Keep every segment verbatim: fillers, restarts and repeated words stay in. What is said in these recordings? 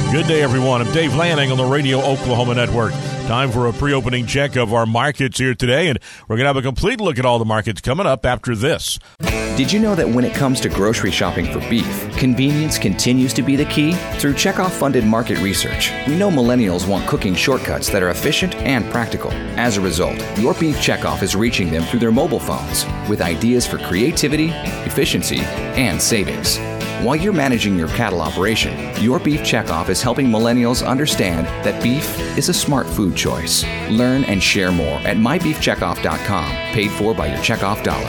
Good day, everyone. I'm Dave Lanning on the Radio Oklahoma Network. Time for a pre-opening check of our markets here today, and we're going to have a complete look at all the markets coming up after this. Did you know that when it comes to grocery shopping for beef, convenience continues to be the key? Through Checkoff-funded market research, we know millennials want cooking shortcuts that are efficient and practical. As a result, Your Beef Checkoff is reaching them through their mobile phones with ideas for creativity, efficiency, and savings. While you're managing your cattle operation, Your Beef Checkoff is helping millennials understand that beef is a smart food choice. Learn and share more at my beef checkoff dot com, paid for by your checkoff dollar.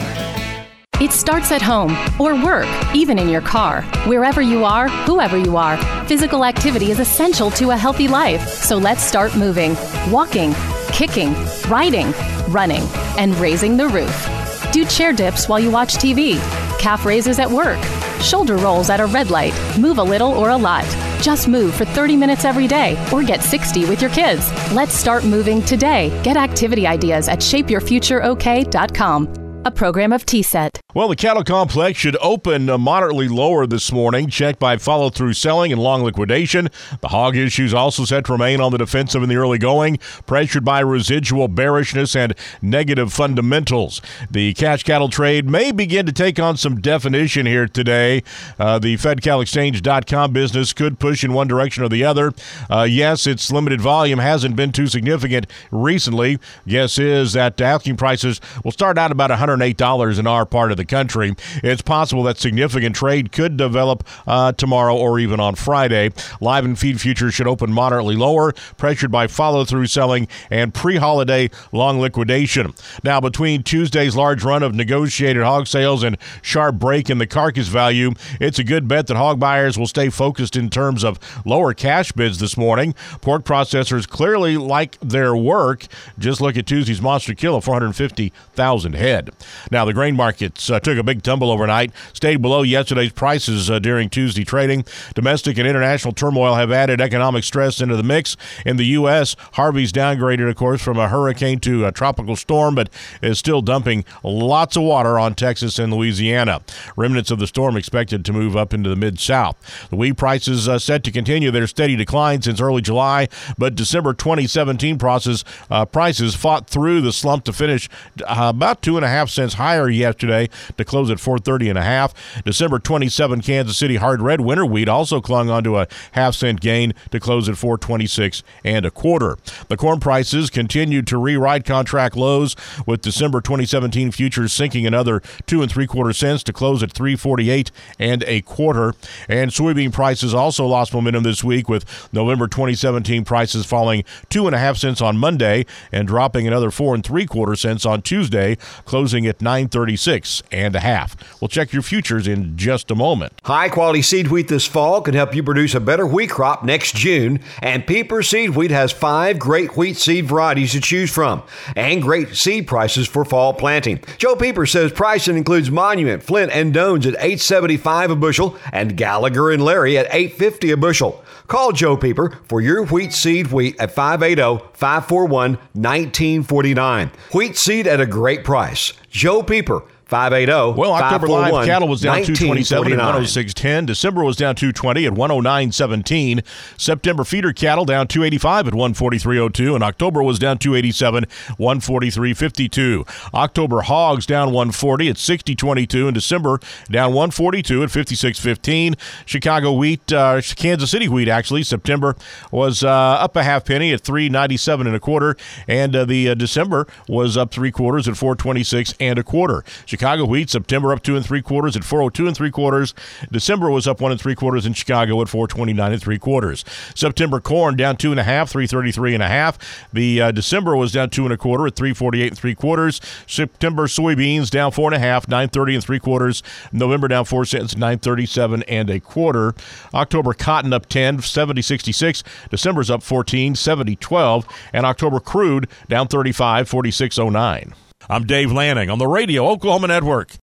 It starts at home or work, even in your car. Wherever you are, whoever you are, physical activity is essential to a healthy life. So let's start moving, walking, kicking, riding, running, and raising the roof. Do chair dips while you watch T V, calf raises at work, shoulder rolls at a red light. Move a little or a lot. Just move for thirty minutes every day or get sixty with your kids. Let's start moving today. Get activity ideas at shape your future o k dot com. A program of T S E T. Well, the cattle complex should open uh, moderately lower this morning, checked by follow-through selling and long liquidation. The hog issues also set to remain on the defensive in the early going, pressured by residual bearishness and negative fundamentals. The cash cattle trade may begin to take on some definition here today. Uh, the Fed Cal Exchange dot com business could push in one direction or the other. Uh, yes, its limited volume hasn't been too significant recently. Guess is that asking prices will start out about one hundred eight dollars in our part of the country. It's possible that significant trade could develop uh, tomorrow or even on Friday. Live and feed futures should open moderately lower, pressured by follow-through selling and pre-holiday long liquidation. Now, between Tuesday's large run of negotiated hog sales and sharp break in the carcass value, it's a good bet that hog buyers will stay focused in terms of lower cash bids this morning. Pork processors clearly like their work. Just look at Tuesday's monster kill of four hundred fifty thousand head. Now, the grain markets uh, took a big tumble overnight, stayed below yesterday's prices uh, during Tuesday trading. Domestic and international turmoil have added economic stress into the mix. In the U S, Harvey's downgraded, of course, from a hurricane to a tropical storm, but is still dumping lots of water on Texas and Louisiana. Remnants of the storm expected to move up into the Mid-South. The wheat prices uh, set to continue their steady decline since early July, but December twenty seventeen prices, uh, prices fought through the slump to finish uh, about two and a half cents higher yesterday to close at four thirty and a half. December twenty-seven Kansas City hard red winter wheat also clung onto a half cent gain to close at four twenty-six and a quarter. The corn prices continued to rewrite contract lows, with December twenty seventeen futures sinking another two and three quarter cents to close at three forty-eight and a quarter. And soybean prices also lost momentum this week, with November twenty seventeen prices falling two and a half cents on Monday and dropping another four and three quarter cents on Tuesday, closing at nine thirty-six and a half. We'll check your futures in just a moment. High-quality seed wheat this fall can help you produce a better wheat crop next June, and Pieper Seed Wheat has five great wheat seed varieties to choose from and great seed prices for fall planting. Joe Pieper says pricing includes Monument, Flint, and Dones at eight seventy-five a bushel and Gallagher and Larry at eight fifty a bushel. Call Joe Pieper for your wheat seed wheat at five eight zero, five four one, one nine four nine. Wheat seed at a great price. Joe Pieper, five eight zero, Well, October live cattle was down two twenty-seven at one oh six ten. December was down two twenty at one oh nine seventeen. September feeder cattle down two eighty-five at one forty-three oh two, and October was down two eighty-seven, one forty-three fifty-two. October hogs down one forty at sixty twenty-two, and December down one forty-two at fifty-six fifteen. Chicago wheat, uh, Kansas City wheat actually, September was uh, up a half penny at three ninety-seven and a quarter, and uh, the uh, December was up three quarters at four twenty-six and a quarter. Chicago wheat, September up two and three quarters at four oh two and three quarters. December was up one and three quarters in Chicago at four twenty-nine and three quarters. September corn down two and a half, three thirty-three and a half. The uh, December was down two and a quarter at three forty-eight and three quarters. September soybeans down four and a half, nine thirty and three quarters. November down four cents, nine thirty-seven and a quarter. October cotton up ten, seventy sixty-six. December's up fourteen, seventy twelve, and October crude down thirty-five, forty-six oh nine. I'm Dave Lanning on the Radio Oklahoma Network.